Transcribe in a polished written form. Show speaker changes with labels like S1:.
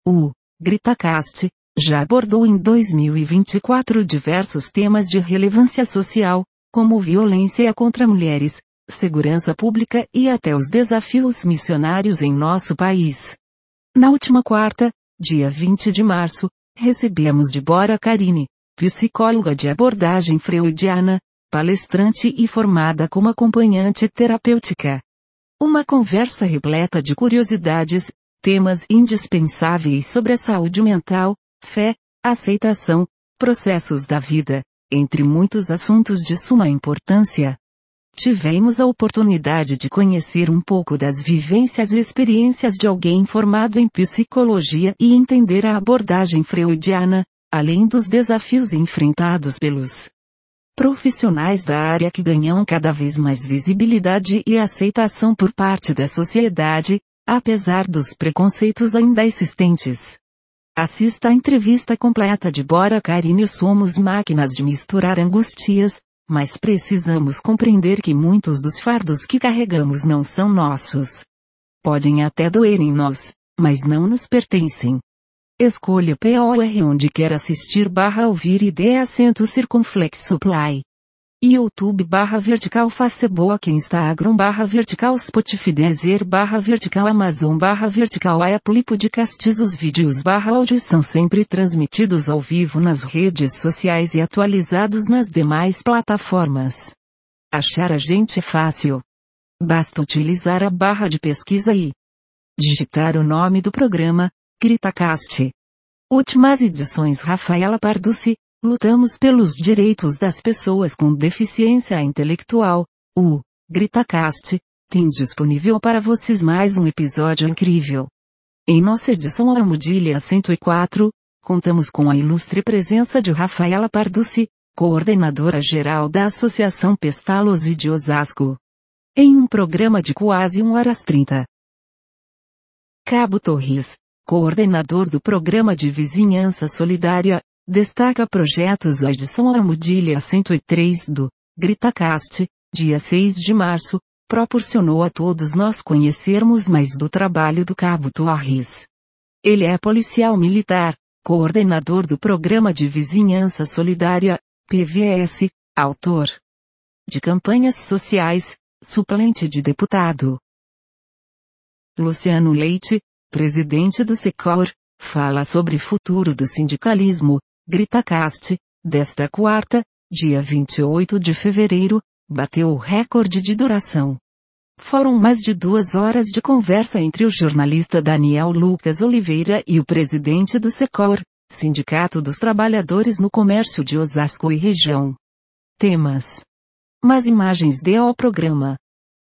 S1: O GritaCast já abordou em 2024 diversos temas de relevância social, como violência contra mulheres, segurança pública e até os desafios missionários em nosso país. Na última quarta, dia 20 de março, recebemos Débora Carini, psicóloga de abordagem freudiana, palestrante e formada como acompanhante terapêutica. Uma conversa repleta de curiosidades, temas indispensáveis sobre a saúde mental, fé, aceitação, processos da vida, entre muitos assuntos de suma importância. Tivemos a oportunidade de conhecer um pouco das vivências e experiências de alguém formado em psicologia e entender a abordagem freudiana, além dos desafios enfrentados pelos profissionais da área que ganham cada vez mais visibilidade e aceitação por parte da sociedade, apesar dos preconceitos ainda existentes. Assista à entrevista completa de Débora Carini. Somos máquinas de misturar angustias, mas precisamos compreender que muitos dos fardos que carregamos não são nossos. Podem até doer em nós, mas não nos pertencem. Escolha POR onde quer assistir/ouvir e dê acento circunflexo play. YouTube/vertical Facebook Instagram/vertical Spotify Deezer/vertical Amazon/vertical Apple Podcasts. Os vídeos/áudio são sempre transmitidos ao vivo nas redes sociais e atualizados nas demais plataformas. Achar a gente é fácil. Basta utilizar a barra de pesquisa e digitar o nome do programa, GritaCast. Últimas edições. Rafaela Parducci, lutamos pelos direitos das pessoas com deficiência intelectual. O GritaCast tem disponível para vocês mais um episódio incrível. Em nossa edição Almudília 104, contamos com a ilustre presença de Rafaela Parducci, coordenadora geral da Associação Pestalozzi de Osasco. Em um programa de quase 1h30. Cabo Torres, coordenador do Programa de Vizinhança Solidária, destaca projetos. A edição Almudília 103 do GritaCast, dia 6 de março, proporcionou a todos nós conhecermos mais do trabalho do Cabo Torres. Ele é policial militar, coordenador do Programa de Vizinhança Solidária, PVS, autor de campanhas sociais, suplente de deputado. Luciano Leite, presidente do Secor, fala sobre futuro do sindicalismo. GritaCast, desta quarta, dia 28 de fevereiro, bateu o recorde de duração. Foram mais de 2 horas de conversa entre o jornalista Daniel Lucas Oliveira e o presidente do Secor, Sindicato dos Trabalhadores no Comércio de Osasco e Região. Temas. Mais imagens. Ao programa.